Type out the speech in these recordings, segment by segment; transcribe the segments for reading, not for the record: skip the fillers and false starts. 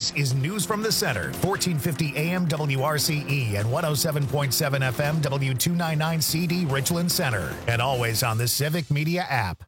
This is News from the Center, 1450 AM WRCE and 107.7 FM W299 CD Richland Center, and always on the Civic Media app.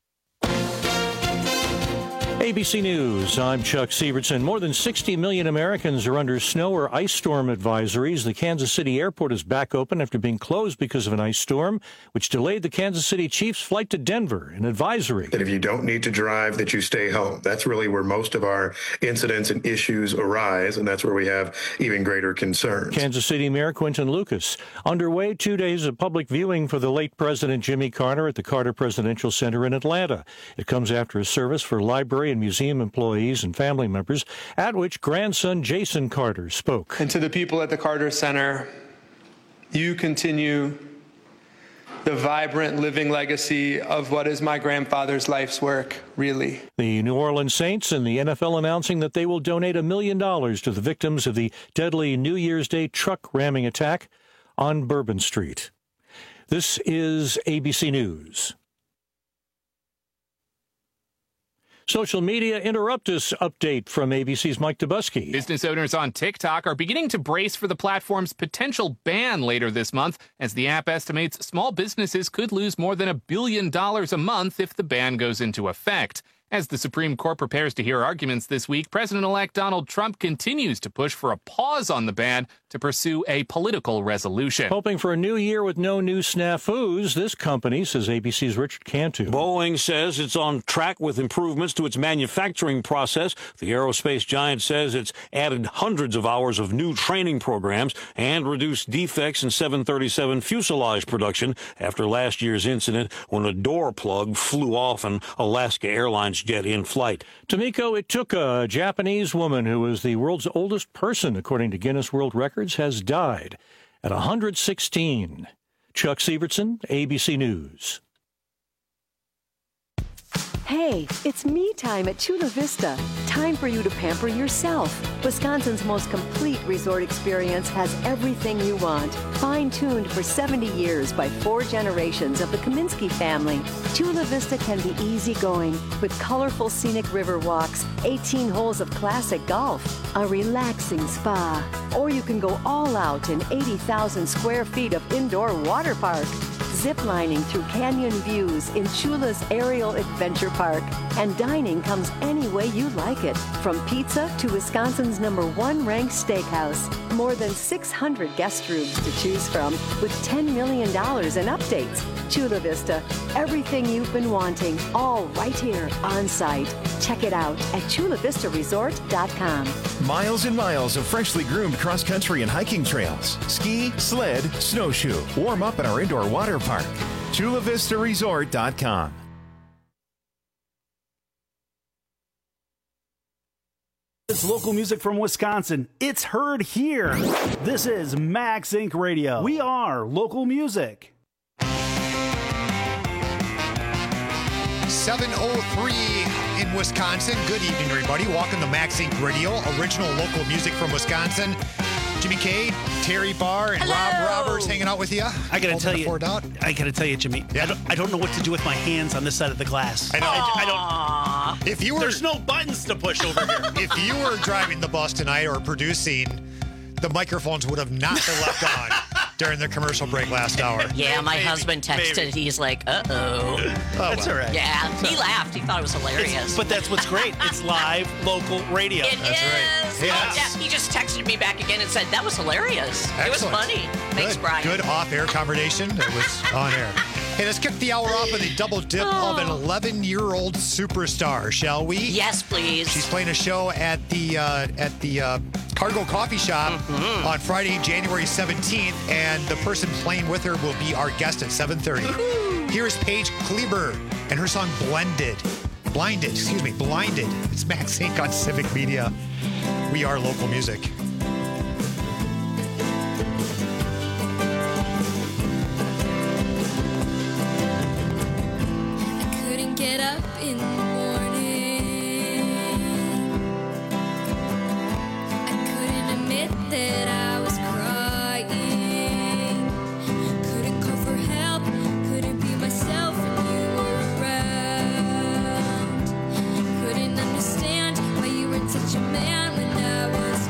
ABC News, I'm Chuck Sievertson. More than 60 million Americans are under snow or ice storm advisories. The Kansas City airport is back open after being closed because of an ice storm, which delayed the Kansas City Chiefs' flight to Denver. An advisory that if you don't need to drive, that you stay home. That's really where most of our incidents and issues arise, and that's where we have even greater concerns. Kansas City Mayor Quinton Lucas. Underway 2 days of public viewing for the late President Jimmy Carter at the Carter Presidential Center in Atlanta. It comes after a service for library and museum employees and family members, at which grandson Jason Carter spoke. And to the people at the Carter Center, you continue the vibrant living legacy of what is my grandfather's life's work, really. The New Orleans Saints and the NFL announcing that they will donate $1 million to the victims of the deadly New Year's Day truck ramming attack on Bourbon Street. This is ABC News. Social media interrupt us update from ABC's Mike Dubusky. Business owners on TikTok are beginning to brace for the platform's potential ban later this month, as the app estimates small businesses could lose more than $1 billion a month if the ban goes into effect. As the Supreme Court prepares to hear arguments this week, President-elect Donald Trump continues to push for a pause on the ban to pursue a political resolution. Hoping for a new year with no new snafus, this company, says ABC's Richard Cantu. Boeing says it's on track with improvements to its manufacturing process. The aerospace giant says it's added hundreds of hours of new training programs and reduced defects in 737 fuselage production after last year's incident when a door plug flew off an Alaska Airlines jet in flight. Tomiko Ituka, a Japanese woman who was the world's oldest person, according to Guinness World Records, has died at 116. Chuck Sievertson, ABC News. Hey, it's me time at Chula Vista. Time for you to pamper yourself. Wisconsin's most complete resort experience has everything you want. Fine-tuned for 70 years by 4 generations of the Kaminsky family. Chula Vista can be easygoing with colorful scenic river walks, 18 holes of classic golf, a relaxing spa, or you can go all out in 80,000 square feet of indoor water park. Ziplining through canyon views in Chula's Aerial Adventure Park. And dining comes any way you like it, from pizza to Wisconsin's #1 ranked steakhouse. More than 600 guest rooms to choose from with $10 million in updates. Chula Vista, everything you've been wanting, all right here on site. Check it out at chulavistaresort.com. Miles and miles of freshly groomed cross-country and hiking trails. Ski, sled, snowshoe. Warm up at our indoor water park. chulavistaresort.com. It's local music from Wisconsin. It's heard here. This is Max Inc. Radio. We are local music. 7:03 in Wisconsin. Good evening, everybody. Welcome to Max Inc. Radio, original local music from Wisconsin. Jimmy K, Terry Barr, and Rob Roberts hanging out with you. I gotta tell you, Jimmy. Yeah. I don't know what to do with my hands on this side of the glass. I know. I don't. If you were, there's no buttons to push over here. If you were driving the bus tonight or producing, the microphones would have not been left on during the commercial break last hour. Yeah, my husband texted. Maybe. He's like, uh-oh. That's all right. Yeah, he laughed. He thought it was hilarious. But that's what's great. It's live, local radio. That's right. Yes. Yeah, he just texted me back again and said, that was hilarious. Excellent. It was funny. Thanks, Brian. Good off-air conversation. It was on air. Hey, let's kick the hour off with a double dip of an 11-year-old superstar, shall we? Yes, please. She's playing a show at the Cargo Coffee Shop on Friday, January 17th, and the person playing with her will be our guest at 7:30. Here's Paige Kleber and her song Blinded. It's Max Inc. on Civic Media. We are local music. Get up in the morning. I couldn't admit that I was crying. Couldn't call for help. Couldn't be myself when you were around. Couldn't understand why you were such a man when I was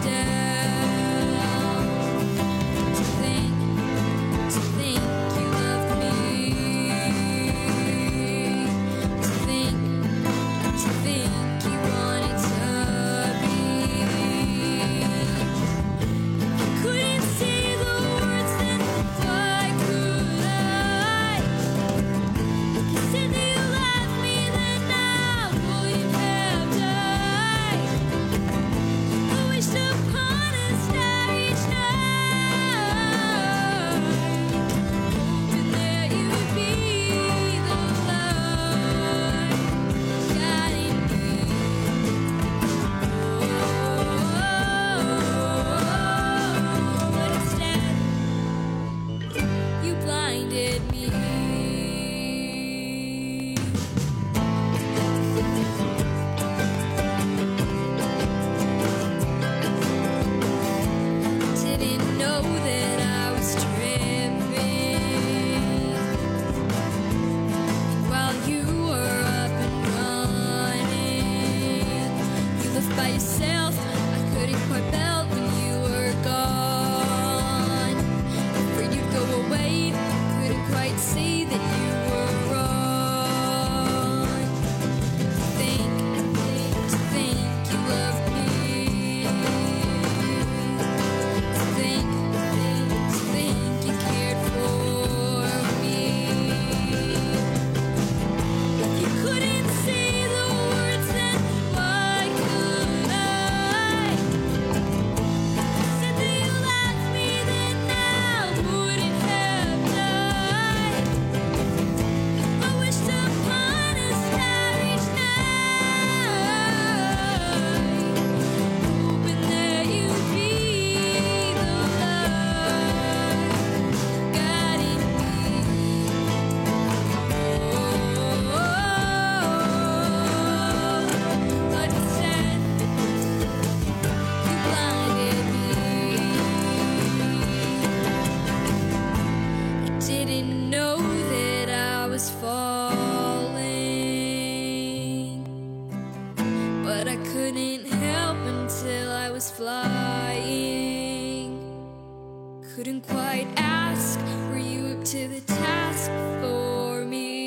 was flying. Couldn't quite ask, were you up to the task for me?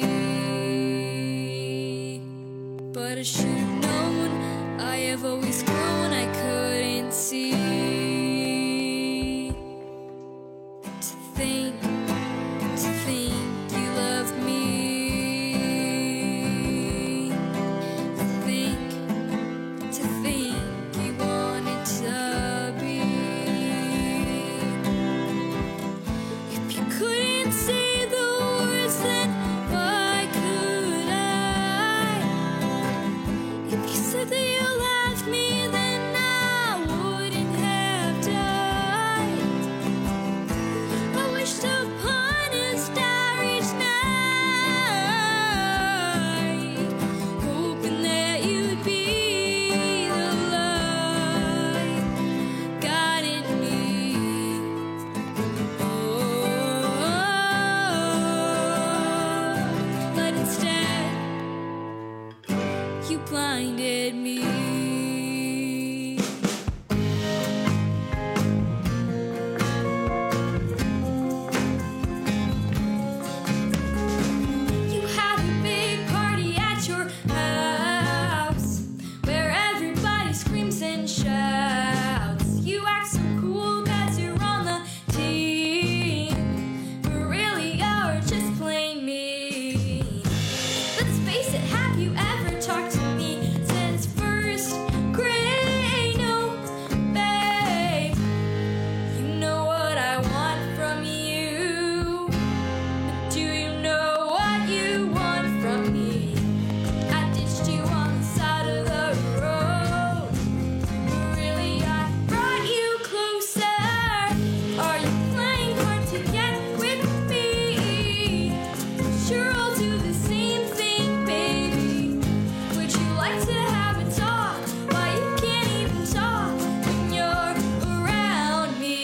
But I should have known, I have always grown, I couldn't see. To think you loved me. To think you wanted to be. If you couldn't say the words, then why could I? If you said that you loved me, then I wouldn't have died. I wished upon a starry night, hoping that you'd be the light guiding me. But instead, you blinded me. You had a big party at your house where everybody screams and shouts. You act so cool 'cause you're on the team, but really you're just plain mean. Let's face it, have you ever talked to me since first grade? No, babe. You know what I want from you. But do you know what you want from me? I ditched you on the side of the road. But really, I brought you closer. Are you playing hard to get with me? Sure, I'll do the same thing, baby. Would you like to have a talk? Why you can't even talk when you're around me?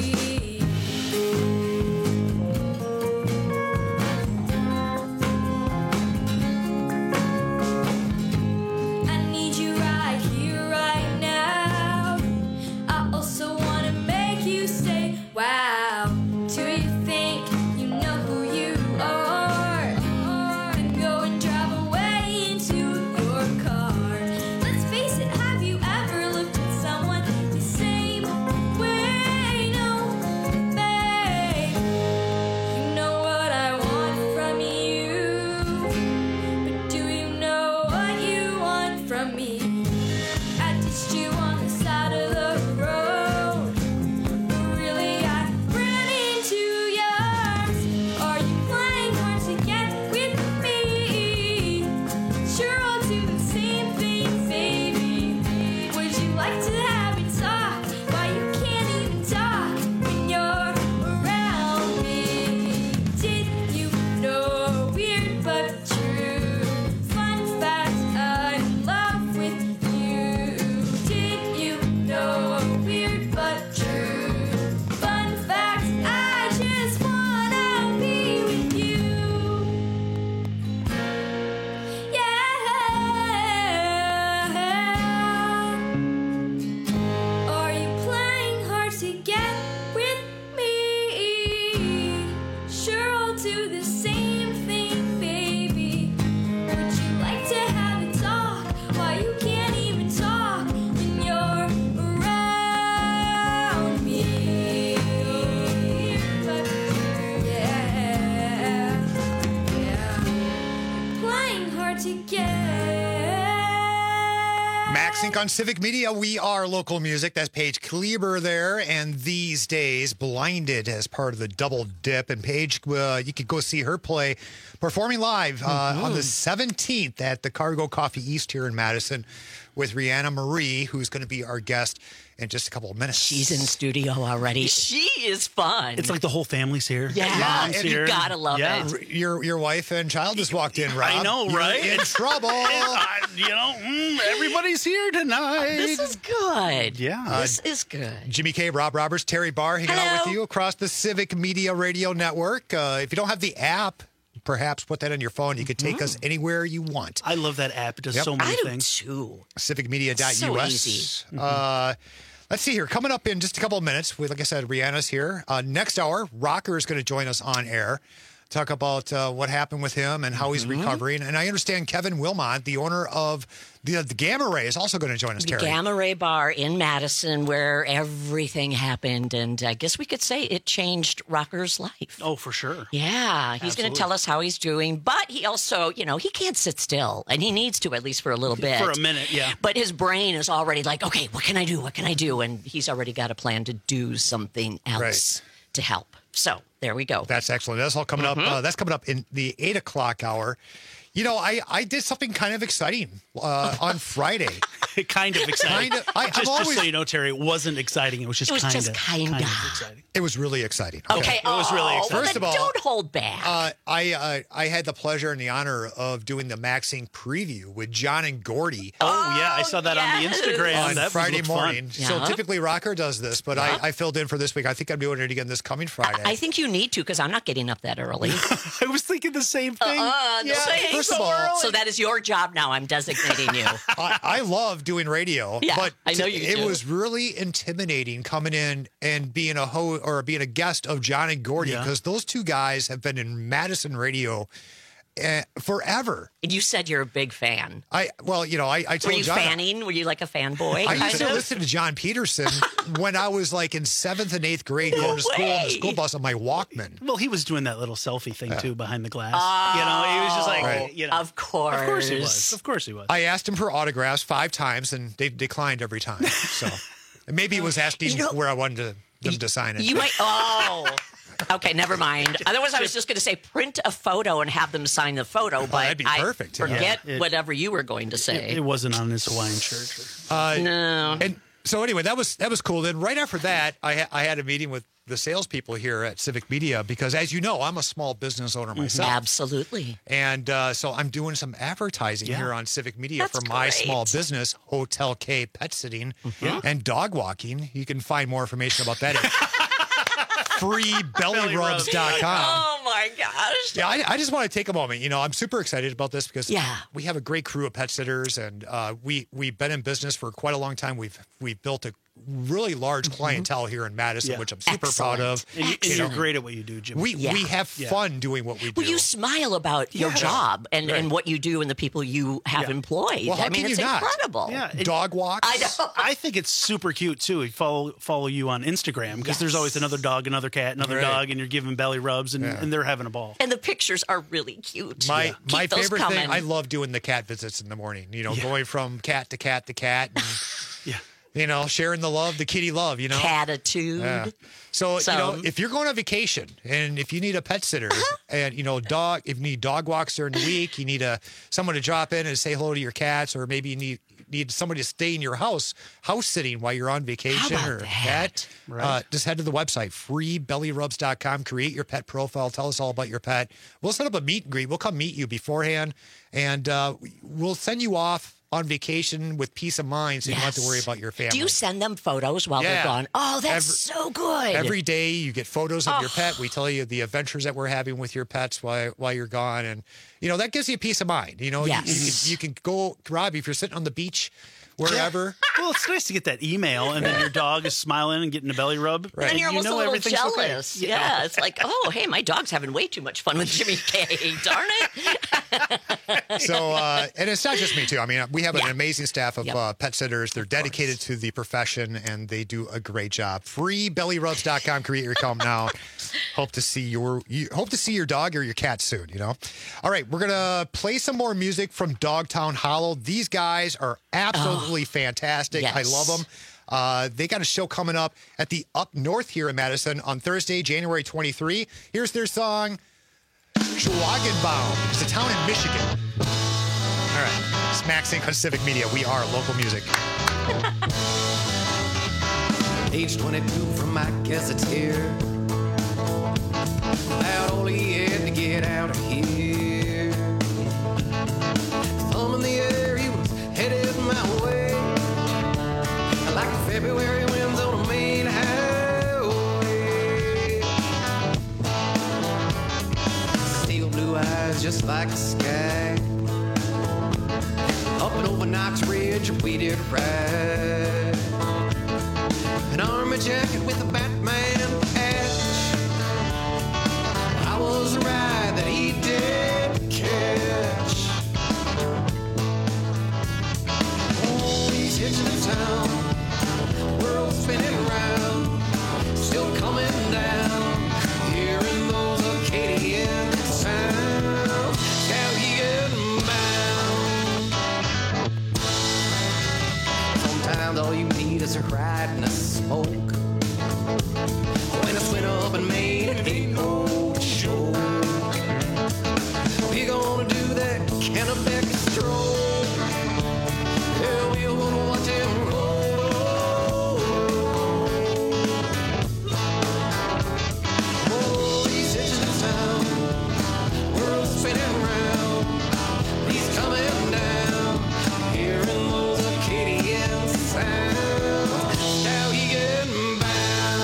I need you right here, right now. I also want to make you say, wow. Do you think you know who you are? Then go and drive away into your car. Let's face it, have you ever looked at someone the same way? No, babe. You know what I want from you. But do you know what you want from me? I ditched you on the side of the road. But really, I ran into yours. Are you playing hard to get with me? Sure, I'll do the same thing, baby. Would you like to have a talk? Why you can't even talk when you're around me? Did you know weird but true fun fact? I'm in love with you. Did you know weird but true fun fact? I just wanna be with you. Yeah. Are you playing hard to get with me? Sure, I'll do the same thing, baby. Would you like to have a talk? Why you can't even talk when you're around me? But yeah, playing hard to get. Max Inc. on Civic Media. We are local music. That's Paige Kleber there. And these days, Blinded as part of the Double Dip. And Paige, you could go see her play performing live on the 17th at the Cargo Coffee East here in Madison with Rihanna Marie, who's going to be our guest in just a couple of minutes. She's in studio already. She is fun. It's like the whole family's here. Yeah, Mom's and here. you gotta love it. Your wife and child just walked in, Rob. I know, You're right? in trouble. Everybody's here tonight. This is good. Yeah. This is good. Jimmy K, Rob Roberts, Terry Barr hanging out with you across the Civic Media Radio Network. If you don't have the app, perhaps put that on your phone. You could take us anywhere you want. I love that app. It does so many things. Too. CivicMedia.us. So easy. Let's see here. Coming up in just a couple of minutes, like I said, Rihanna's here. Next hour, Rocker is going to join us on air. Talk about what happened with him and how he's recovering. And I understand Kevin Wilmot, the owner of the Gamma Ray, is also going to join us, The Terry. Gamma Ray Bar in Madison, where everything happened. And I guess we could say it changed Rocker's life. Oh, for sure. Yeah, he's going to tell us how he's doing. But he also, he can't sit still. And he needs to, at least for a little bit. For a minute, yeah. But his brain is already like, okay, what can I do? What can I do? And he's already got a plan to do something else to help. So there we go. That's excellent. That's all coming up. That's coming up in the 8 o'clock hour. I did something kind of exciting on Friday. Kind of exciting. Just so you know, Terry, it wasn't exciting. It was just kind of exciting. It was really exciting. Okay. It was really exciting. First of all, don't hold back. I had the pleasure and the honor of doing the Maxing preview with John and Gordy. Oh, yeah. I saw that on the Instagram. On that Friday morning. Fun. So typically Rocker does this, but I filled in for this week. I think I'm doing it again this coming Friday. I think you need to, because I'm not getting up that early. I was thinking the same thing. First of all, so that is your job now. I'm designating you. I love doing radio, but I know you do. It was really intimidating coming in and being a host or being a guest of John and Gordy, because those two guys have been in Madison radio forever. And you said you're a big fan. I told Were you John, fanning? Were you like a fanboy? I used to listen to John Peterson when I was like in 7th and 8th grade going to school on the school bus on my Walkman. Well, he was doing that little selfie thing too behind the glass. He was just like, Of course. Of course he was. Of course he was. I asked him for autographs 5 times and they declined every time. So maybe he was asking where I wanted them to sign it. You might. Okay, never mind. Otherwise, I was just going to say print a photo and have them sign the photo, but that'd be perfect. Forget whatever you were going to say. It wasn't on his Hawaiian shirt. No. And so anyway, that was cool. Then right after that, I had a meeting with the salespeople here at Civic Media because, as you know, I'm a small business owner myself. Absolutely. And so I'm doing some advertising here on Civic Media for my small business, Hotel K Pet Sitting and Dog Walking. You can find more information about that at freebellyrubs.com. Oh my gosh. Yeah, I just want to take a moment. I'm super excited about this because we have a great crew of pet sitters, and we've been in business for quite a long time. We've built a really large clientele here in Madison, which I'm super proud of. And you're great at what you do, Jim. We have fun doing what we do. Well, you smile about your job and what you do and the people you have employed. Well, how I mean, can it's you not? incredible. Yeah, dog walks. I think it's super cute too. We follow you on Instagram because there's always another dog, another cat, another dog, and you're giving belly rubs and they're having a ball. And the pictures are really cute. My favorite coming. thing, I love doing the cat visits in the morning. Going from cat to cat to cat. And, sharing the love, the kitty love, Catitude. Yeah. So, if you're going on vacation and if you need a pet sitter and, if you need dog walks during the week, you need someone to drop in and say hello to your cats, or maybe you need somebody to stay in your house sitting while you're on vacation or pet, just head to the website, freebellyrubs.com, create your pet profile, tell us all about your pet. We'll set up a meet and greet. We'll come meet you beforehand, and we'll send you off on vacation with peace of mind, so you don't have to worry about your family. Do you send them photos while they're gone? Oh, that's so good. Every day you get photos of your pet. We tell you the adventures that we're having with your pets while you're gone. And, that gives you peace of mind. You can go, Rob, if you're sitting on the beach, wherever. Well, it's nice to get that email, and then your dog is smiling and getting a belly rub. Right. And you're almost a little jealous. Okay. Yeah, it's like, oh, hey, my dog's having way too much fun with Jimmy K. Darn it. So, and it's not just me, too. I mean, we have an amazing staff of pet sitters. They're dedicated to the profession, and they do a great job. Freebellyrubs.com. Create your account now. Hope to see your dog or your cat soon, All right, we're going to play some more music from Dogtown Hollow. These guys are absolutely fantastic. Yes. I love them. They got a show coming up at the Up North here in Madison on Thursday, January 23. Here's their song, Schwagenbaum. It's a town in Michigan. All right. It's Max Inc. on Civic Media. We are local music. Age 22 from my gazetteer. About all he had to get out of here. Thumb in the air, he was headed my way. Like the February winds on a main highway. Steel blue eyes just like the sky. Up and over Knox Ridge we did ride. army jacket with a Batman patch. I was the ride that he did catch. Oh, he's hitching to town, world spinning around, still coming down, hearing those Acadian sounds. How he getting bound? Sometimes all you need is a ride and a smoke. When it's went up in Maine, it ain't no joke. We gonna do that Kennebec stroke. Yeah, we gonna watch him roll. Oh, he's hitching to town, world spinning round, he's coming down, hearing those Acadian sounds. How he getting bound?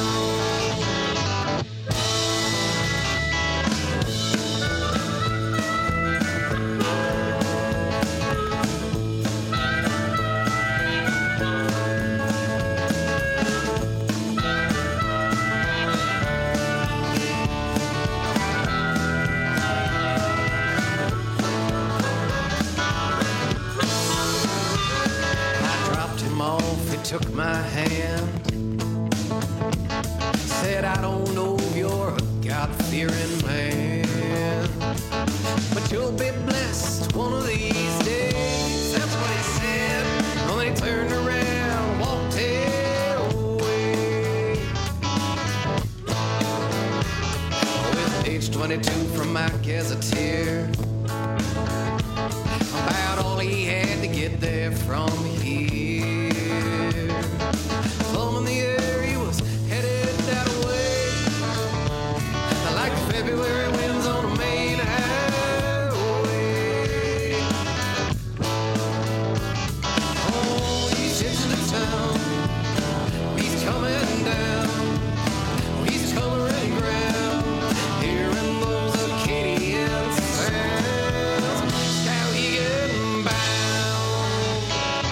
I dropped him off, he took my hand, said, I don't know if you're a God-fearing man, but you'll be blessed one of these days. That's what he said. Well, then he turned around, walked away. With age 22 from my gazetteer, about all he had to get there from here. Thumb in the air, he was headed that way, like February winds on a Main highway. Oh, he's hitching to town, he's coming down, he's coloring ground, hearing those Acadian sounds. How he getting bound?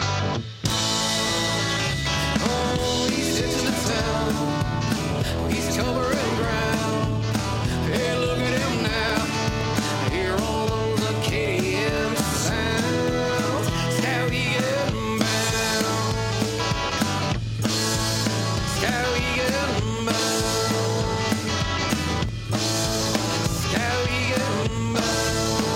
Oh, he's hitching to town, he's covering ground. Hey, look at him now, hear all those Acadian sounds. How he getting bound? How he getting bound? How he getting bound?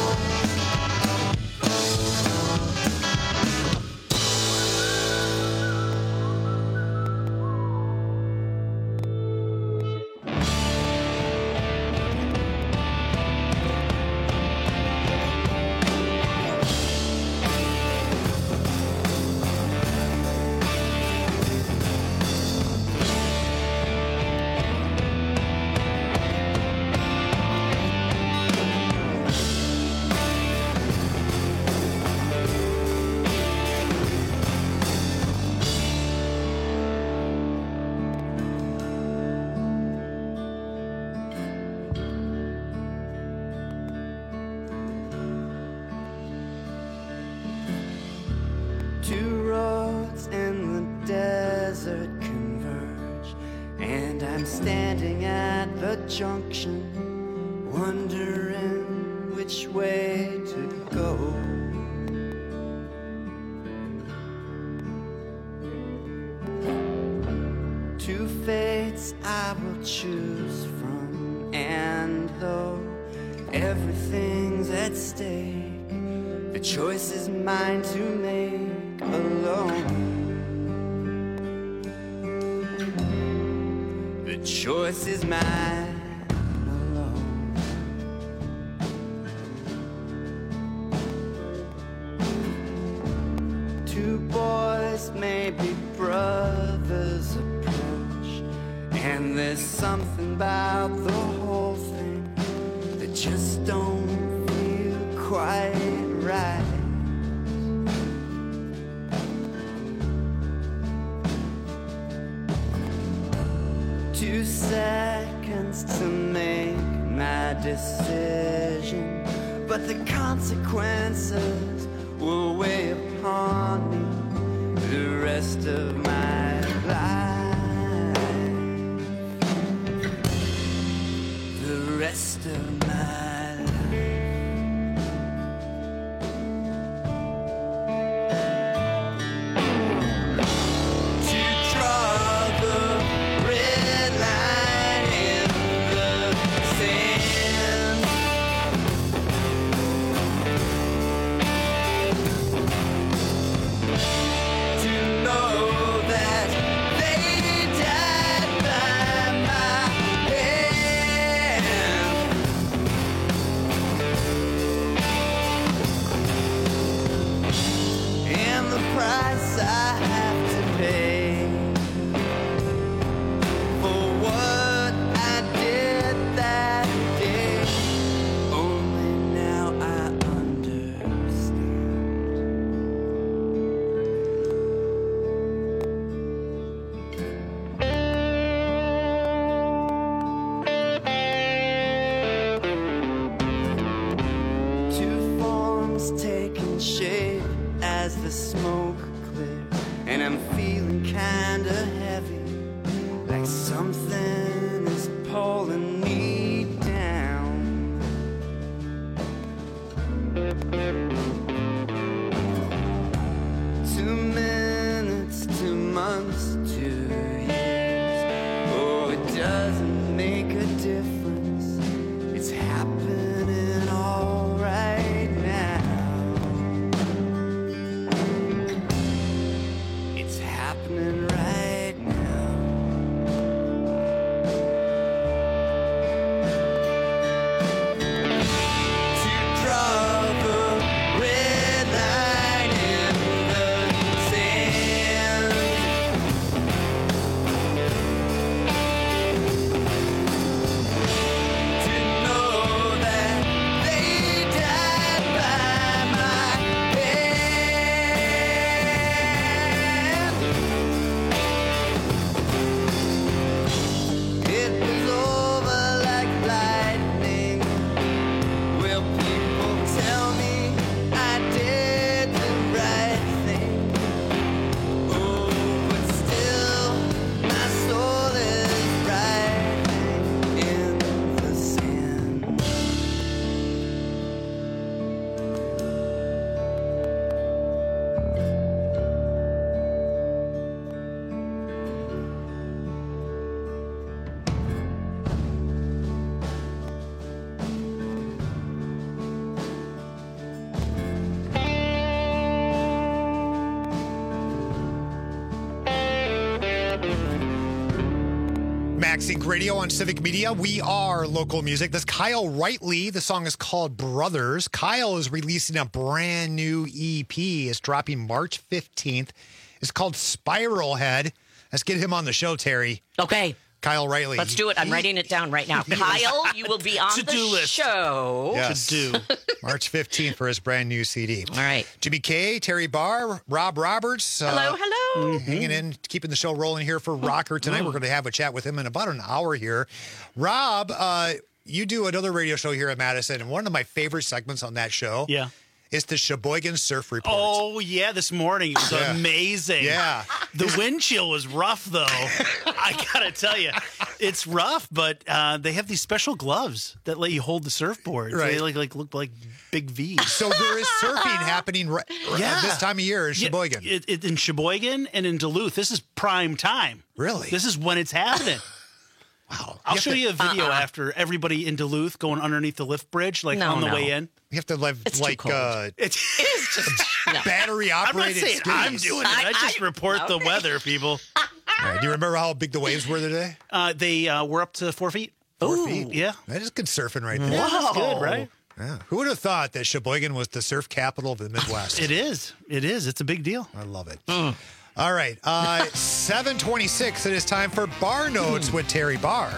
Two roads in the desert converge, and I'm standing at the junction, wondering which way to go. Two fates I will choose from, and though everything's at stake, the choice is mine to make alone. The choice is mine alone. Two boys may be brothers approach, and there's something about the whole thing that just don't feel quite right. Two seconds to make my decision, but the consequences will weigh upon me the rest of my life. Max Inc. Radio on Civic Media. We are local music. This Kyle Rightly. The song is called Brothers. Kyle is releasing a brand new EP. It's dropping March 15th. It's called Spiral Head. Let's get him on the show, Terry. Okay. Kyle Rightly. Let's do it. I'm writing it down right now. Kyle, you will be on the show. Yes. March 15th for his brand new CD. All right. Jimmy K, Terry Barr, Rob Roberts. Hello. Hanging in, keeping the show rolling here for Rocker tonight. We're going to have a chat with him in about an hour here. Rob, you do another radio show here at Madison, and one of my favorite segments on that show is the Sheboygan Surf Report. Oh, yeah, this morning. It was amazing. Yeah. The wind chill was rough, though. I got to tell you. It's rough, but they have these special gloves that let you hold the surfboard. Right. They look like big V's. So there is surfing happening this time of year in Sheboygan. In Sheboygan and in Duluth. This is prime time. Really? This is when it's happening. Wow. I'll show you a video after everybody in Duluth going underneath the lift bridge, on the way in. You have to live It's like too cold. It is just battery operated. I'm not saying I'm doing it. I just report the weather, people. All right, do you remember how big the waves were today? They were up to 4 feet. 4 feet? Yeah. That is good surfing right there. Yeah, that's good, right? Yeah. Who would have thought that Sheboygan was the surf capital of the Midwest? It is. It is. It's a big deal. I love it. All right. 7:26. It is time for Bar Notes with Terry Barr.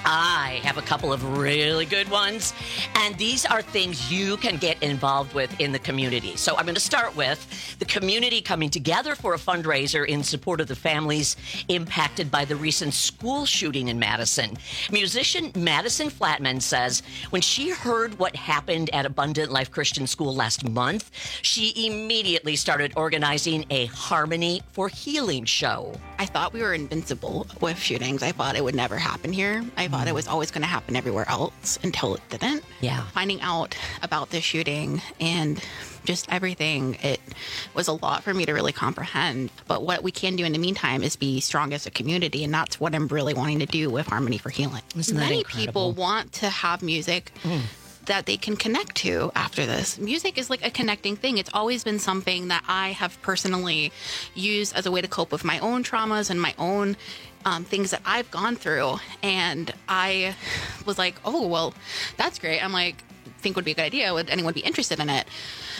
I have a couple of really good ones, and these are things you can get involved with in the community. So I'm going to start with the community coming together for a fundraiser in support of the families impacted by the recent school shooting in Madison. Musician Madison Flatman says when she heard what happened at Abundant Life Christian School last month, she immediately started organizing a Harmony for Healing show. I thought we were invincible with shootings. I thought it would never happen here. I thought it was always going to happen everywhere else until it didn't. Yeah. Finding out about this shooting and just everything, it was a lot for me to really comprehend. But what we can do in the meantime is be strong as a community, and that's what I'm really wanting to do with Harmony for Healing. Isn't that Many incredible? people want to have music that they can connect to after this. Music is like a connecting thing. It's always been something that I have personally used as a way to cope with my own traumas and my own things that I've gone through. And I was like, oh, well, that's great. I'm like, think would be a good idea. Would anyone be interested in it?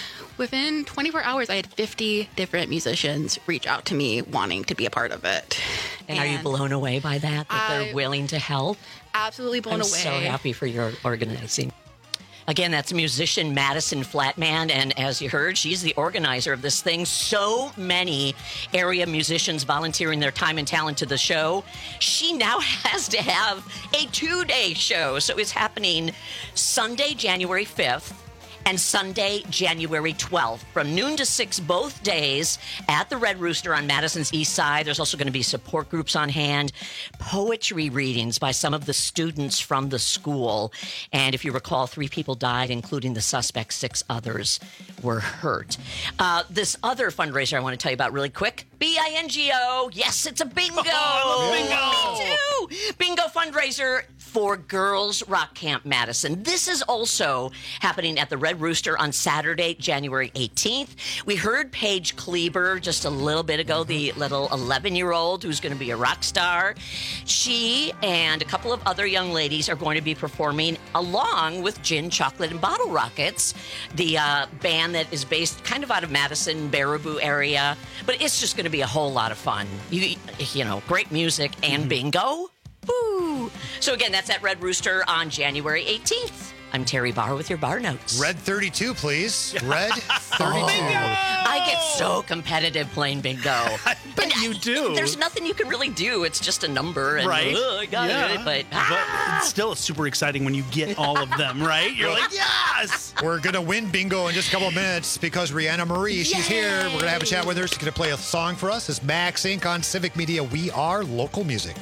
Within 24 hours, I had 50 different musicians reach out to me wanting to be a part of it. And are you blown away by that they're willing to help? Absolutely blown I'm away. so happy for your organizing. Again, that's musician Madison Flatman, and as you heard, she's the organizer of this thing. So many area musicians volunteering their time and talent to the show. She now has to have a 2-day show, so it's happening Sunday, January 5th, and Sunday, January 12th, from noon to 6 both days at the Red Rooster on Madison's east side. There's also going to be support groups on hand, poetry readings by some of the students from the school. And if you recall, 3 people died, including the suspect. 6 others were hurt. This other fundraiser I want to tell you about really quick, BINGO. Yes, it's a bingo. I love bingo. Me too. Bingo fundraiser for Girls Rock Camp Madison. This is also happening at the Red Rooster on Saturday, January 18th. We heard Paige Kleber just a little bit ago, the little 11-year-old who's going to be a rock star. She and a couple of other young ladies are going to be performing along with Gin, Chocolate, and Bottle Rockets, the band that is based kind of out of Madison, Baraboo area. But it's just going to be a whole lot of fun. You know, great music and bingo. Woo! So again, that's at Red Rooster on January 18th. I'm Terry Barr with your Bar Notes. Red 32, please. Red 32. I get so competitive playing bingo. I bet you do. There's nothing you can really do. It's just a number. And, Right. I got it. But it's still super exciting when you get all of them, right? You're like, yes! We're going to win bingo in just a couple of minutes because Rihanna Marie, she's here. We're going to have a chat with her. She's going to play a song for us. It's Max Inc. on Civic Media. We are local music.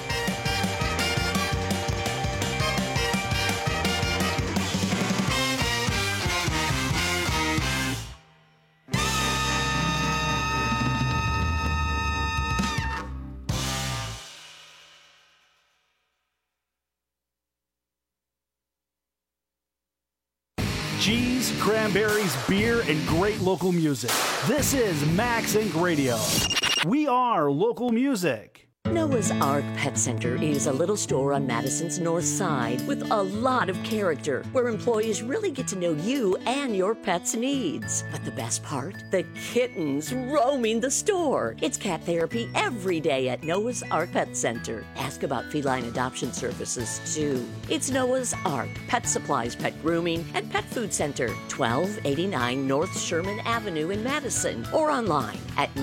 Cheese, cranberries, beer, and great local music. This is Max Inc. Radio. We are local music. Noah's Ark Pet Center is a little store on Madison's north side with a lot of character, where employees really get to know you and your pet's needs. But the best part? The kittens roaming the store. It's cat therapy every day at Noah's Ark Pet Center. Ask about feline adoption services, too. It's Noah's Ark Pet Supplies, Pet Grooming, and Pet Food Center, 1289 North Sherman Avenue in Madison, or online at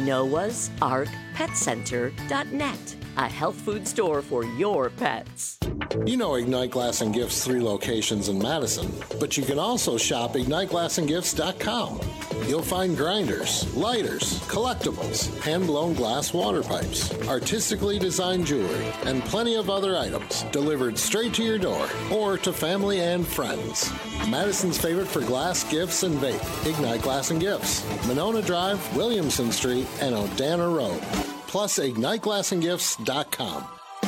noahsarkpetcenter.net. A health food store for your pets. You know Ignite Glass and Gifts' 3 locations in Madison, but you can also shop IgniteGlassandGifts.com. You'll find grinders, lighters, collectibles, hand-blown glass water pipes, artistically designed jewelry, and plenty of other items delivered straight to your door or to family and friends. Madison's favorite for glass, gifts, and vape, Ignite Glass and Gifts, Monona Drive, Williamson Street, and Odana Road. Plus, IgniteGlassandGifts.com.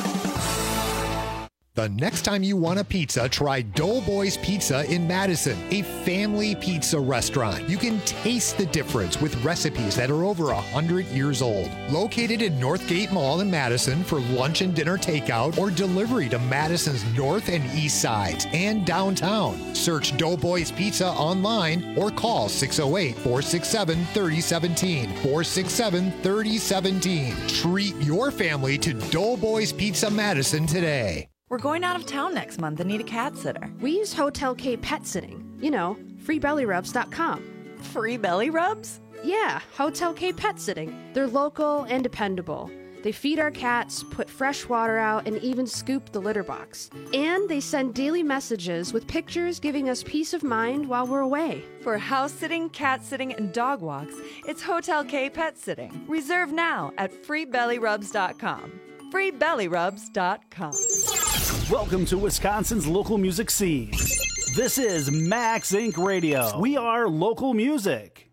The next time you want a pizza, try Doughboys Pizza in Madison, a family pizza restaurant. You can taste the difference with recipes that are over 100 years old. Located in Northgate Mall in Madison for lunch and dinner takeout or delivery to Madison's north and east sides and downtown. Search Doughboys Pizza online or call 608-467-3017. 467-3017. Treat your family to Doughboys Pizza Madison today. We're going out of town next month and need a cat sitter. We use Hotel K Pet Sitting. You know, freebellyrubs.com. Free belly rubs? Yeah, Hotel K Pet Sitting. They're local and dependable. They feed our cats, put fresh water out, and even scoop the litter box. And they send daily messages with pictures giving us peace of mind while we're away. For house sitting, cat sitting, and dog walks, it's Hotel K Pet Sitting. Reserve now at freebellyrubs.com. freebellyrubs.com. Welcome to Wisconsin's local music scene. This is Max Inc. Radio. We are local music.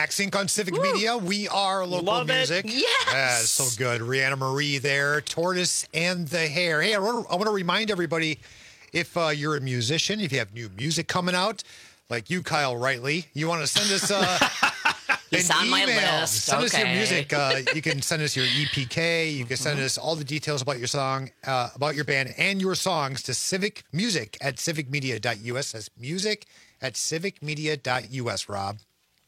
MaxInc on Civic Media. We are local Love it. music. Yes. So good. Rihanna Marie there, Tortoise and the Hare. Hey, I want to remind everybody, if you're a musician, if you have new music coming out, like you, Kyle Rightly, you want to send us He's an on my email. list. Send us your Okay. music. You can send us your EPK. You can send us all the details about your song, about your band, and your songs to civicmusic@civicmedia.us. That's music@civicmedia.us, Rob.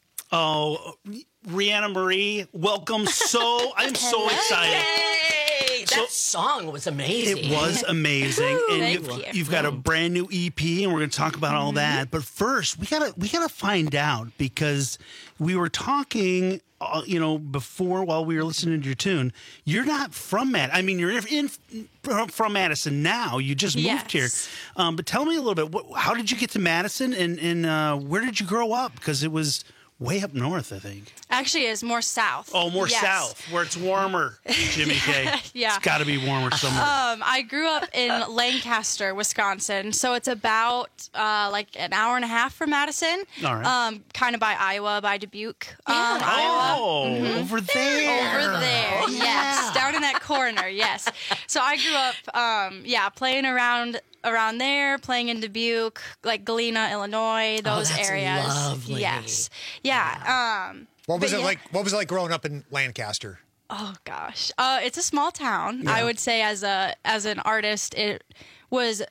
Oh, Rihanna Marie, welcome. I'm so excited. Yay! That song was amazing. It was amazing, and Thank you've got a brand new EP, and we're going to talk about all that. But first, we gotta find out, because we were talking, before while we were listening to your tune. You're not from Madison. I mean, you're from Madison now. You just moved here. But tell me a little bit. How did you get to Madison, and where did you grow up? Because it was way up north, I think. Actually, it's more south. Oh, more south, where it's warmer, Jimmy K. Yeah. It's got to be warmer somewhere. I grew up in Lancaster, Wisconsin, so it's about like an hour and a half from Madison. All right. Kind of by Iowa, by Dubuque. Oh, Iowa. over there. Over there, yes. Down in that corner, yes. So I grew up, playing around there, playing in Dubuque, like Galena, Illinois, those that's areas. lovely. Yes. Yeah. What was it like? What was it like growing up in Lancaster? Oh gosh, it's a small town. I would say as an artist, it was.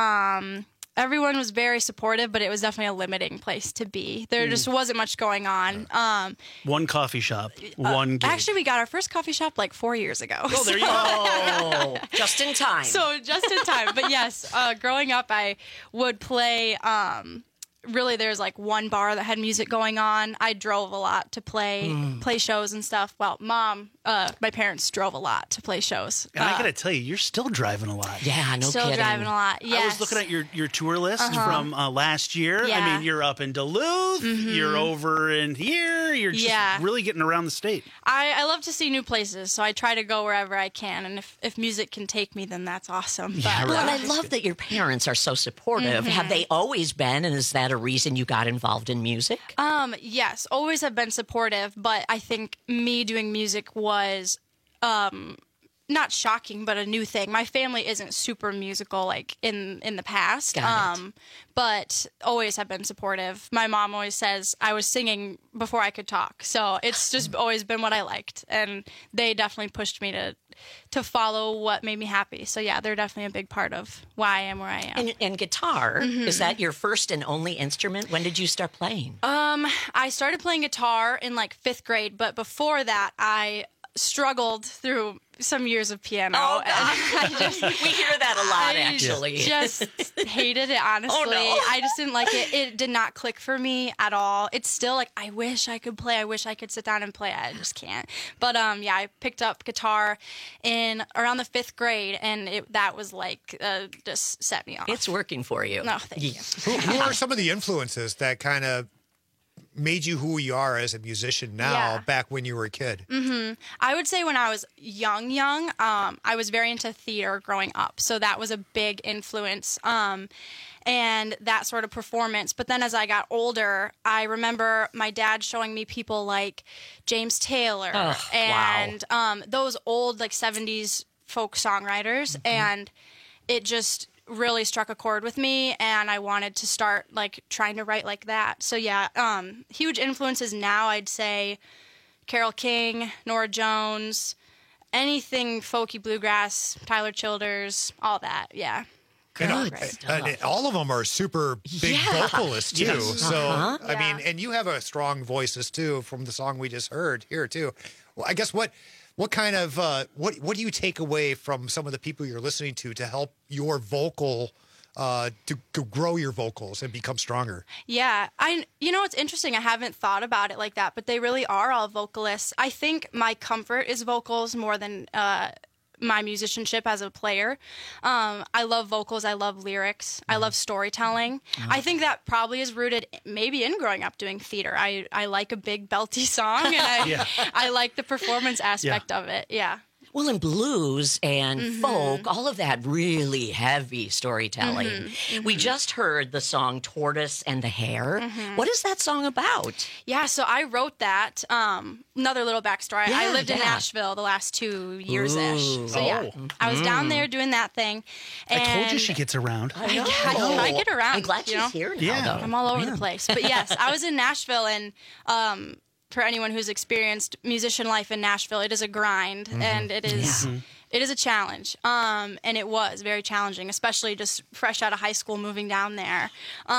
Everyone was very supportive, but it was definitely a limiting place to be. There just wasn't much going on. One coffee shop, one gig. Actually, we got our first coffee shop like 4 years ago. Oh, there you go. Oh, just in time. So just in time. But yes, growing up, I would play. Really, there's like one bar that had music going on. I drove a lot to play shows and stuff. Well, my parents drove a lot to play shows. And I got to tell you, you're still driving a lot. Yeah, no Still kidding. driving a lot. Yes. I was looking at your tour list from last year. Yeah. I mean, you're up in Duluth. You're over in here. You're just really getting around the state. I love to see new places, so I try to go wherever I can. And if music can take me, then that's awesome. Yeah, But, Well, I love that your parents are so supportive. Have they always been, and is that a reason you got involved in music? Yes, always have been supportive, but I think me doing music was not shocking, but a new thing. My family isn't super musical like in the past. Got it. But always have been supportive. My mom always says I was singing before I could talk. So it's just always been what I liked. And they definitely pushed me to follow what made me happy. So yeah, they're definitely a big part of why I am where I am. And guitar, is that your first and only instrument? When did you start playing? I started playing guitar in like 5th grade, but before that I struggled through some years of piano. Oh, and we hear that a lot, actually. Just hated it, honestly. Oh, no. I just didn't like it. It did not click for me at all. It's still like, I wish I could play. I wish I could sit down and play. I just can't. But I picked up guitar in around the 5th grade, and that was like, just set me off. It's working for you. No, thank you. Who are some of the influences that kind of made you who you are as a musician now, back when you were a kid? I would say when I was young, I was very into theater growing up. So that was a big influence. And that sort of performance. But then as I got older, I remember my dad showing me people like James Taylor and those old like 70s folk songwriters. And it just really struck a chord with me, and I wanted to start like trying to write like that. So yeah, huge influences now, I'd say Carole King, Norah Jones, anything folky bluegrass, Tyler Childers, all that. Yeah. And all of them are super big vocalists too. Yes. So I mean, and you have a strong voices too from the song we just heard here too. Well, I guess what kind of what do you take away from some of the people you're listening to help your vocal to grow your vocals and become stronger? Yeah, it's interesting. I haven't thought about it like that, but they really are all vocalists. I think my comfort is vocals more than my musicianship as a player. I love vocals. I love lyrics. I love storytelling. I think that probably is rooted maybe in growing up doing theater. I like a big belty song, and I like the performance aspect of it. Yeah. Well, in blues and folk, all of that really heavy storytelling. We just heard the song Tortoise and the Hare. What is that song about? Yeah, so I wrote that. Another little backstory. I lived in Nashville the last 2 years-ish. So yeah, I was down there doing that thing. And I told you she gets around. I get around. I'm glad she's here now, Yeah. though. I'm all over the place. But yes, I was in Nashville, and for anyone who's experienced musician life in Nashville, it is a grind, and it is a challenge. And it was very challenging, especially just fresh out of high school moving down there.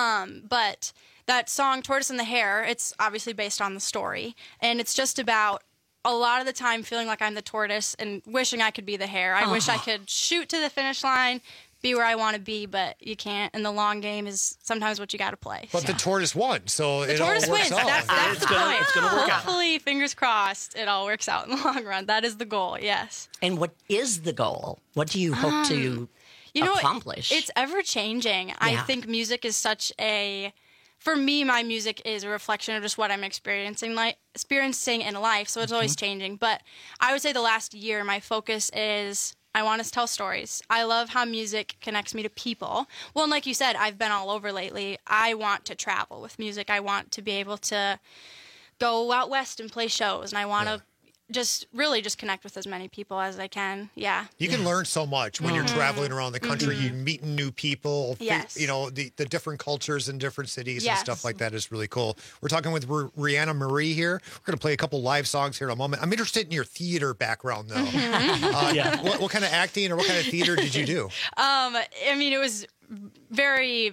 But that song, Tortoise and the Hare, it's obviously based on the story, and it's just about a lot of the time feeling like I'm the tortoise and wishing I could be the hare. I wish I could shoot to the finish line, be where I want to be, but you can't. And the long game is sometimes what you got to play. But the tortoise won, so The it all tortoise works wins. out. That's the point. It's gonna work out. Hopefully, fingers crossed, it all works out in the long run. That is the goal, yes. And what is the goal? What do you hope to accomplish? It's ever changing. I think music is such a... For me, my music is a reflection of just what I'm experiencing in life, so it's always changing. But I would say the last year, my focus is I want to tell stories. I love how music connects me to people. Well, and like you said, I've been all over lately. I want to travel with music. I want to be able to go out west and play shows, and I want to just connect with as many people as I can. Yeah. You can learn so much when you're traveling around the country. You're meeting new people. Yes. You know, the different cultures in different cities and Yes. stuff like that is really cool. We're talking with Rihanna Marie here. We're going to play a couple live songs here in a moment. I'm interested in your theater background, though. What kind of acting or what kind of theater did you do? I mean, it was very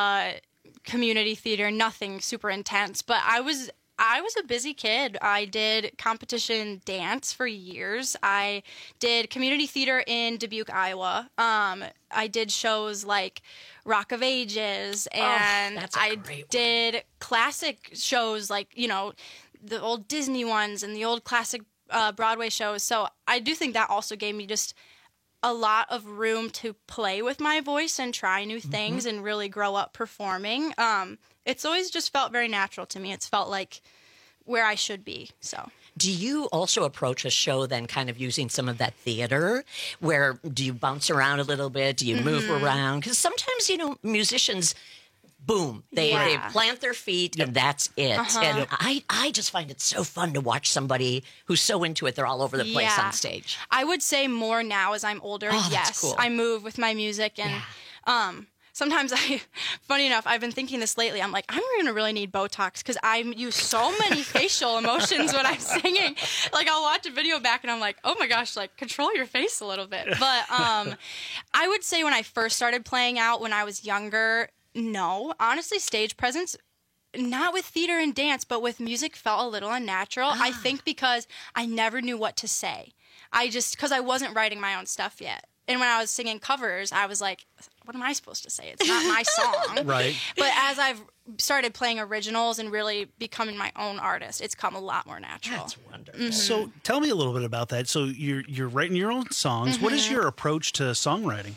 community theater, nothing super intense, but I was a busy kid. I did competition dance for years. I did community theater in Dubuque, Iowa. I did shows like Rock of Ages, and I did classic shows like, you know, the old Disney ones and the old classic Broadway shows. So I do think that also gave me just a lot of room to play with my voice and try new things and really grow up performing. It's always just felt very natural to me. It's felt like where I should be. So, do you also approach a show then kind of using some of that theater? Where do you bounce around a little bit? Do you move around? Because sometimes, you know, musicians, boom, they plant their feet and that's it. And I just find it so fun to watch somebody who's so into it, they're all over the place on stage. I would say more now as I'm older. Oh, yes, that's cool. I move with my music, and sometimes funny enough, I've been thinking this lately. I'm like, I'm going to really need Botox because I use so many facial emotions when I'm singing. Like, I'll watch a video back and I'm like, oh my gosh, like, control your face a little bit. But I would say when I first started playing out when I was younger, no. Honestly, stage presence, not with theater and dance, but with music felt a little unnatural. I think because I never knew what to say. Because I wasn't writing my own stuff yet. And when I was singing covers, I was like, what am I supposed to say? It's not my song. Right. But as I've started playing originals and really becoming my own artist, it's come a lot more natural. That's wonderful. So tell me a little bit about that. So you're writing your own songs. What is your approach to songwriting?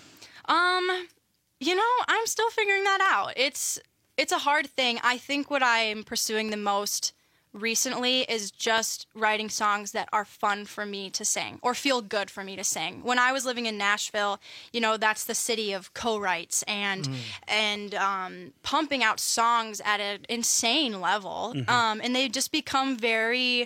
You know, I'm still figuring that out. It's a hard thing. I think what I'm pursuing the most recently is just writing songs that are fun for me to sing or feel good for me to sing. When I was living in Nashville, you know, that's the city of co-writes and pumping out songs at an insane level. And they just become very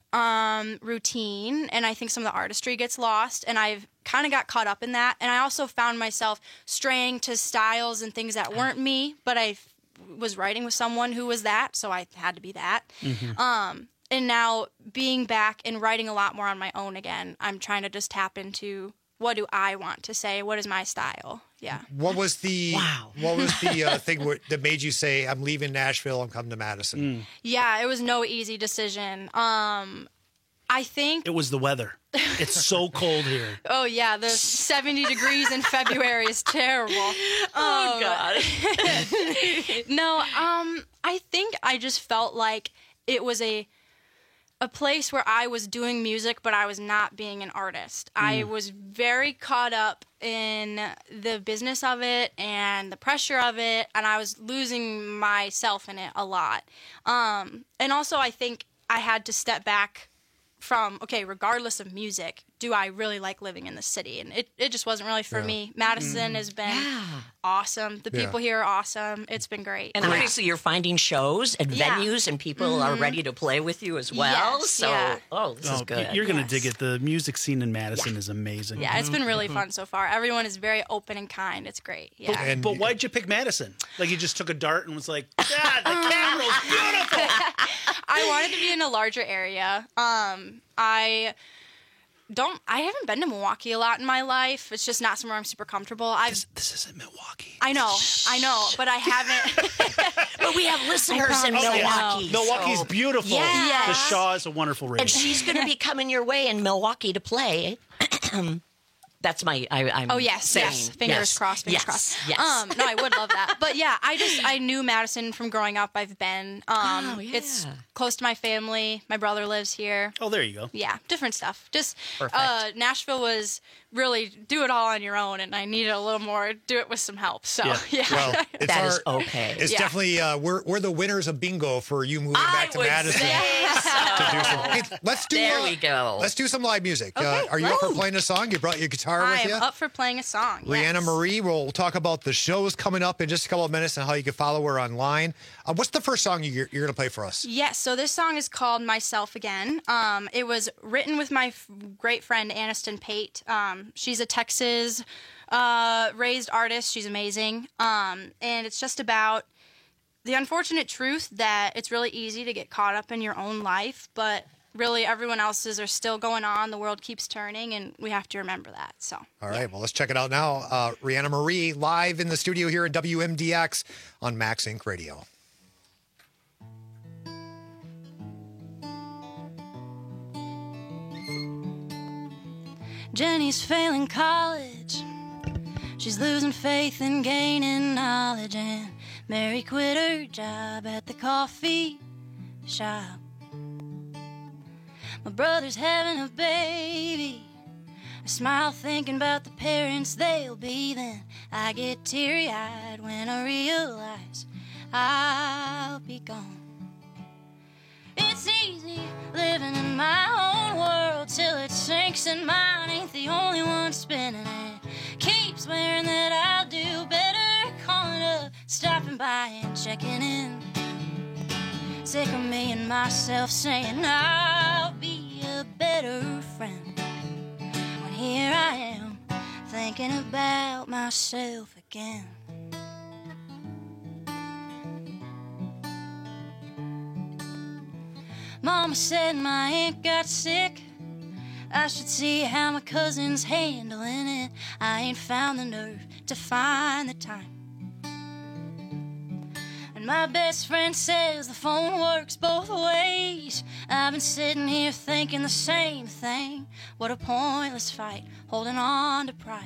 routine, and I think some of the artistry gets lost, and I've kind of got caught up in that. And I also found myself straying to styles and things that weren't me, but I was writing with someone who was that, so I had to be that. And now being back and writing a lot more on my own again, I'm trying to just tap into what do I want to say? What is my style? Yeah. What was the thing that made you say, I'm leaving Nashville, I'm coming to Madison? Yeah, it was no easy decision. I think it was the weather. It's so cold here. Oh yeah, the 70 degrees in February is terrible. Oh God. No, I think I just felt like it was a place where I was doing music, but I was not being an artist. I was very caught up in the business of it and the pressure of it, and I was losing myself in it a lot. And also, I think I had to step back from, okay, regardless of music, do I really like living in the city? And it just wasn't really for me. Madison has been awesome. The people here are awesome. It's been great. And obviously you're finding shows and venues and people are ready to play with you as well. Yes, so, this is good. You're going to dig it. The music scene in Madison is amazing. Yeah, it's been really fun so far. Everyone is very open and kind. It's great. Yeah. But why'd you pick Madison? Like you just took a dart and was like, God, the camera's beautiful. I wanted to be in a larger area. I haven't been to Milwaukee a lot in my life. It's just not somewhere I'm super comfortable. This isn't Milwaukee. I know, but I haven't. But we have listeners in Milwaukee. Milwaukee's beautiful. Yes. The Shaw is a wonderful radio. And she's going to be coming your way in Milwaukee to play. That's my. I'm saying. Yes. Fingers crossed. Fingers crossed. Yes. No, I would love that. But yeah, I knew Madison from growing up. I've been. It's close to my family. My brother lives here. Oh, there you go. Yeah, different stuff. Just Perfect. Nashville was really do it all on your own, and I needed a little more. Do it with some help. So yeah. Well, that is okay. It's definitely we're the winners of bingo for you moving back to Madison. Hey, let's do. There we go. Let's do some live music. Okay, are you up for playing a song? You brought your guitar with you. I'm up for playing a song. Rihanna Marie, we'll talk about the shows coming up in just a couple of minutes and how you can follow her online. What's the first song you're going to play for us? Yes, so this song is called Myself Again. It was written with my great friend Aniston Pate. She's a Texas raised artist. She's amazing. And it's just about the unfortunate truth that it's really easy to get caught up in your own life, but really everyone else's are still going on. The world keeps turning, and we have to remember that. So. All right, well, let's check it out now. Rihanna Marie live in the studio here at WMDX on Max Inc. Radio. Jenny's failing college. She's losing faith in gaining knowledge. And Mary quit her job at the coffee shop. My brother's having a baby. I smile thinking about the parents they'll be. Then I get teary-eyed when I realize I'll be gone. It's easy living in my own world till it sinks and mine ain't the only one spinning it. Keep swearing that I'll do better, calling up, stopping by and checking in. Sick of me and myself saying I'll be a better friend, when here I am thinking about myself again. Mama said my aunt got sick. I should see how my cousin's handling it. I ain't found the nerve to find the time. And my best friend says the phone works both ways. I've been sitting here thinking the same thing. What a pointless fight, holding on to pride.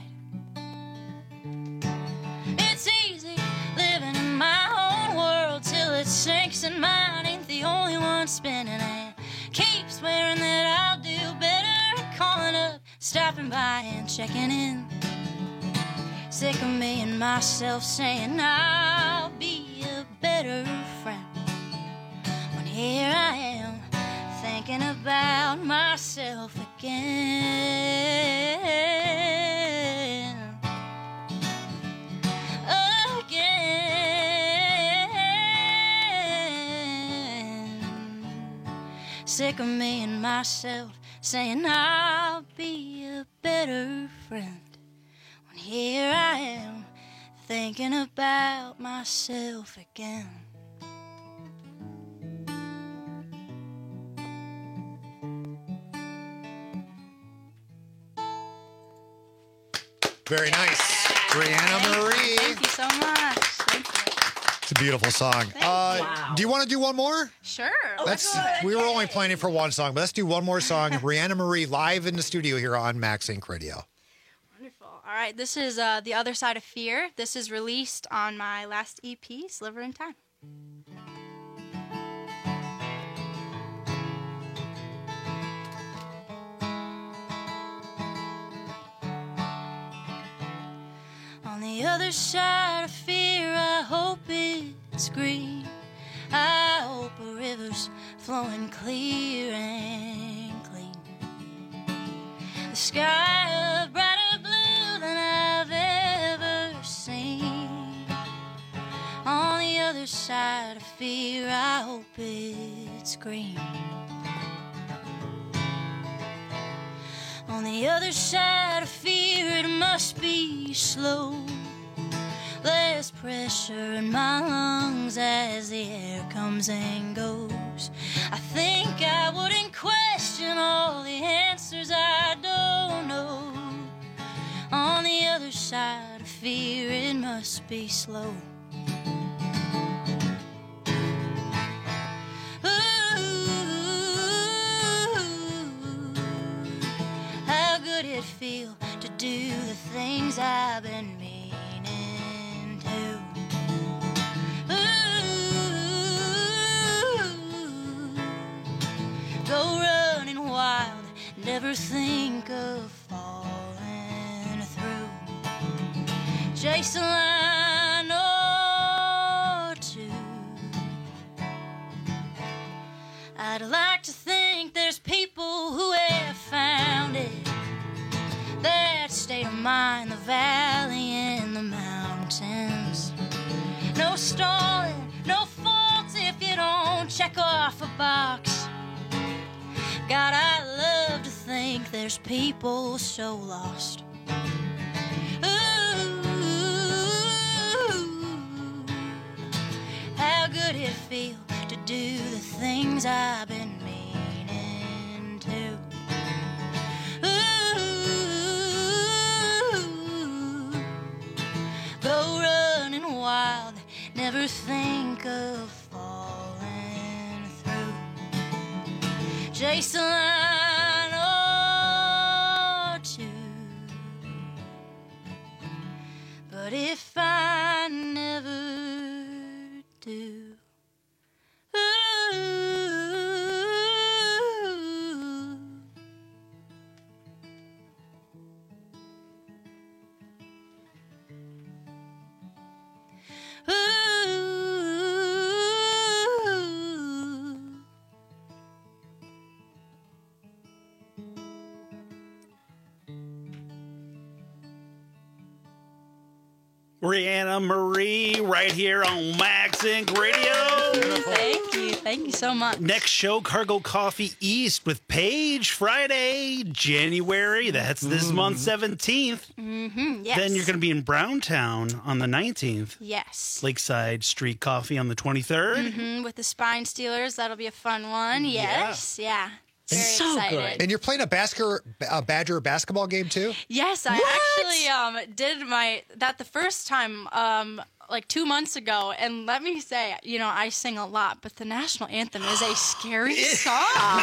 It's easy living in my own world till it sinks and mine ain't the only one spinning it. Keep swearing that I'll do better, calling up, stopping by and checking in. Sick of me and myself saying I'll be a better friend, when here I am thinking about myself again. Sick of me and myself saying I'll be a better friend, when here I am thinking about myself again. Very nice. Rihanna Marie. Thank you so much. Thank you. It's a beautiful song. Do you want to do one more? Sure. We were only planning for one song, but let's do one more song. Rihanna Marie live in the studio here on Max Inc. Radio. Wonderful. All right, this is The Other Side of Fear. This is released on my last EP, Sliver in Time. On the other side of fear, I hope it's green. I hope a river's flowing clear and clean. the sky a brighter blue than I've ever seen. On the other side of fear, I hope it's green. On the other side of fear, it must be slow. Less pressure in my lungs as the air comes and goes. I think I wouldn't question all the answers I don't know. On the other side of fear, it must be slow. How good it feel to do the things I've been meaning to. Go running wild, never think of falling through. Chase a line or two. I'd like to think there's people who have found it. That state of mind, the valley and the mountains. No stalling, no faults if you don't check off a box. God, I love to think there's people so lost. Ooh, how good it feel to do the things I've been meaning to. Ooh, go running wild, never think of falling through. Chase a line or two. But if I never do, Rihanna Marie, right here on Max Inc. Radio. Thank you so much. Next show, Cargo Coffee East with Paige, Friday, January. That's this month, 17th. Mm-hmm, yes. Then you're going to be in Browntown on the 19th. Yes. Lakeside Street Coffee on the 23rd. Mm-hmm, with the Spine Steelers. That'll be a fun one. Yes. Yeah. Very excited. And you're playing a Badger basketball game too? Yes, I actually did that the first time like 2 months ago, and let me say, I sing a lot, but the national anthem is a scary song.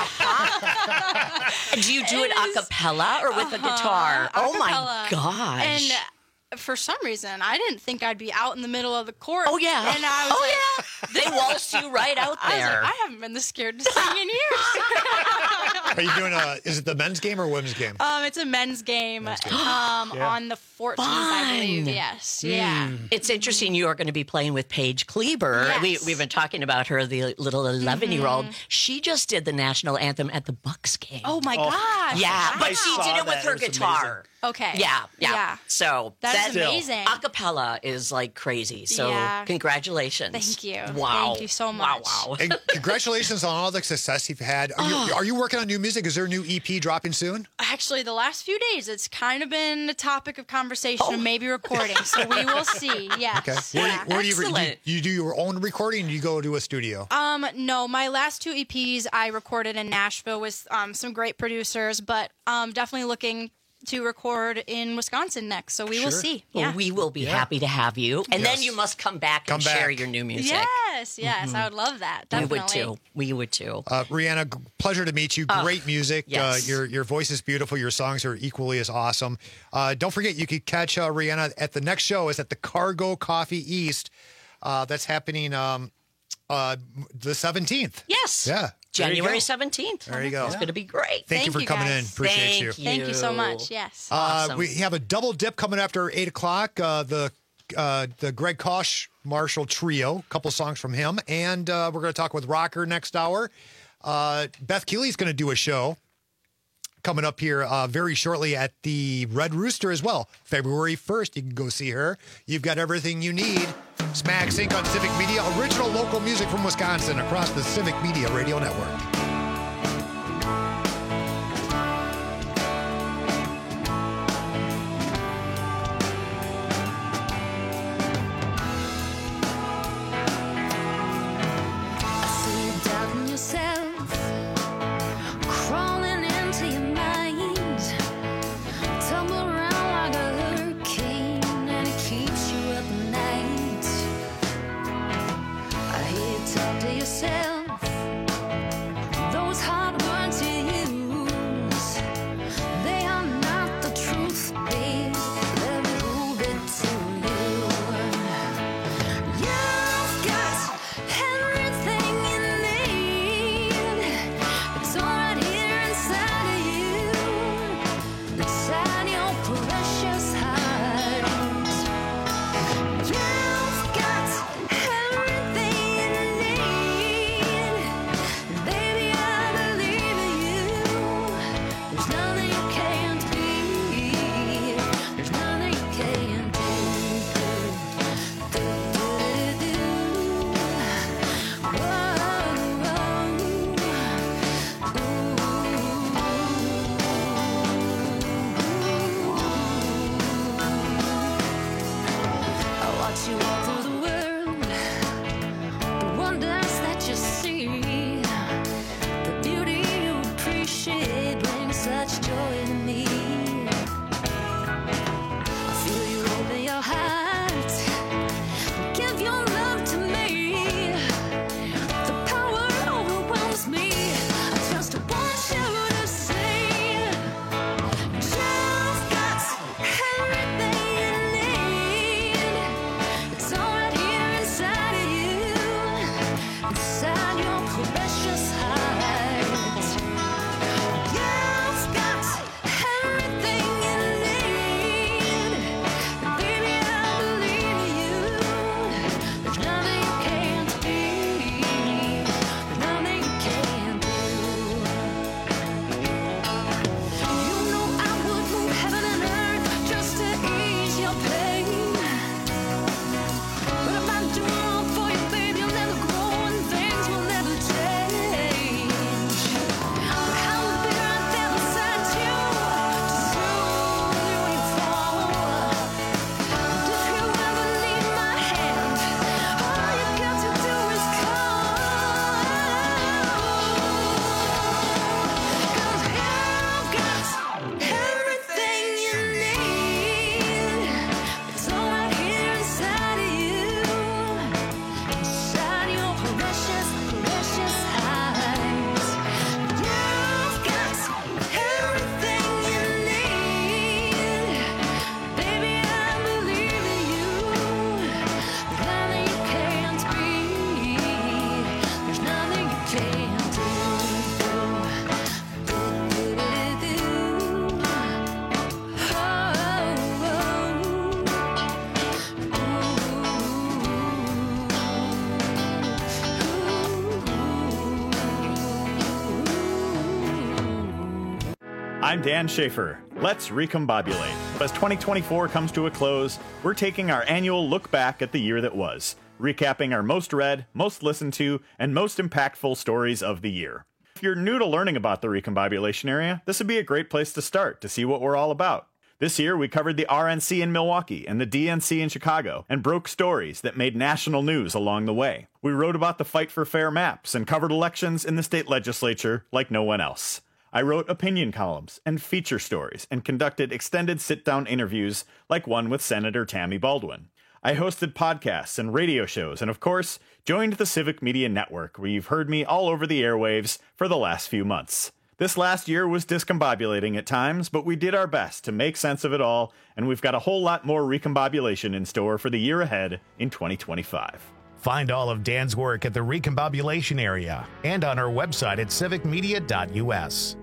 Do you do it a cappella or with a guitar? Oh my gosh. And for some reason, I didn't think I'd be out in the middle of the court. Oh, yeah. And I was They waltzed you right out there. I was like, I haven't been this scared to sing in years. Are you doing is it the men's game or women's game? It's a men's game, on the 14th, I believe. Yes. Yeah. It's interesting you are going to be playing with Paige Kleber. Yes. We've been talking about her, the little 11-year-old. She just did the national anthem at the Bucks game. Oh, my gosh. Yeah, but she did it with her guitar. Okay. Yeah. So that's amazing. Acapella is like crazy. So congratulations. Thank you. Wow. Thank you so much. Wow. And congratulations on all the success you've had. Are you working on new music? Is there a new EP dropping soon? Actually, the last few days, it's kind of been a topic of conversation and maybe recording. So we will see. Yes. Okay. Where do you do your own recording or do you go to a studio? No, my last two EPs I recorded in Nashville with some great producers, but definitely looking to record in Wisconsin next, so we will see. Well, we will be happy to have you, and then you must come back and share your new music. Yes, I would love that. Definitely. We would too. Rihanna, pleasure to meet you. Great music. Yes. Your voice is beautiful. Your songs are equally as awesome. Don't forget, you could catch Rihanna at the next show is at the Cargo Coffee East. That's happening the 17th. Yes. Yeah. January 17th. There you go. It's going to be great. Thank you for coming in. Appreciate you. Thank you so much. Yes. Awesome. We have a double dip coming after 8 o'clock. The Greg Kosh Marshall Trio, a couple songs from him. And we're going to talk with Rocker next hour. Beth Keeley's going to do a show coming up here very shortly at the Red Rooster as well. February 1st, you can go see her. You've got everything you need. Smack Sync on Civic Media, original local music from Wisconsin across the Civic Media Radio Network. I'm Dan Schaefer. Let's recombobulate. As 2024 comes to a close, we're taking our annual look back at the year that was, recapping our most read, most listened to, and most impactful stories of the year. If you're new to learning about the recombobulation area, this would be a great place to start to see what we're all about. This year, we covered the RNC in Milwaukee and the DNC in Chicago and broke stories that made national news along the way. We wrote about the fight for fair maps and covered elections in the state legislature like no one else. I wrote opinion columns and feature stories and conducted extended sit-down interviews like one with Senator Tammy Baldwin. I hosted podcasts and radio shows and, of course, joined the Civic Media Network, where you've heard me all over the airwaves for the last few months. This last year was discombobulating at times, but we did our best to make sense of it all, and we've got a whole lot more recombobulation in store for the year ahead in 2025. Find all of Dan's work at the recombobulation area and on our website at civicmedia.us.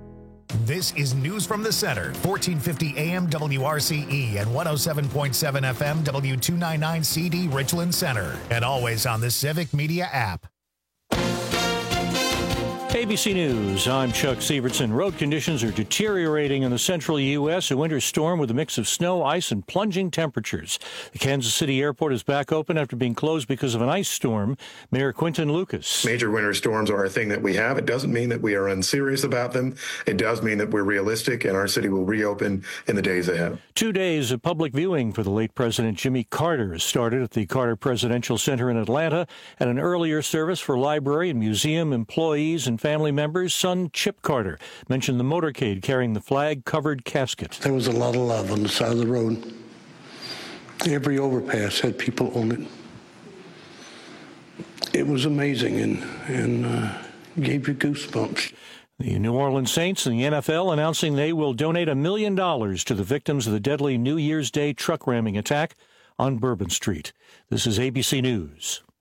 This is News from the Center, 1450 AM WRCE and 107.7 FM W299CD Richland Center, and always on the Civic Media app. ABC News, I'm Chuck Sievertson. Road conditions are deteriorating in the central U.S. A winter storm with a mix of snow, ice, and plunging temperatures. The Kansas City airport is back open after being closed because of an ice storm. Mayor Quinton Lucas. Major winter storms are a thing that we have. It doesn't mean that we are unserious about them. It does mean that we're realistic, and our city will reopen in the days ahead. 2 days of public viewing for the late President Jimmy Carter started at the Carter Presidential Center in Atlanta, and an earlier service for library and museum employees and family members. Son Chip Carter mentioned the motorcade carrying the flag-covered casket. There was a lot of love on the side of the road. Every overpass had people on it. It was amazing and gave you goosebumps. The New Orleans Saints and the NFL announcing they will donate $1 million to the victims of the deadly New Year's Day truck ramming attack on Bourbon Street. This is ABC News.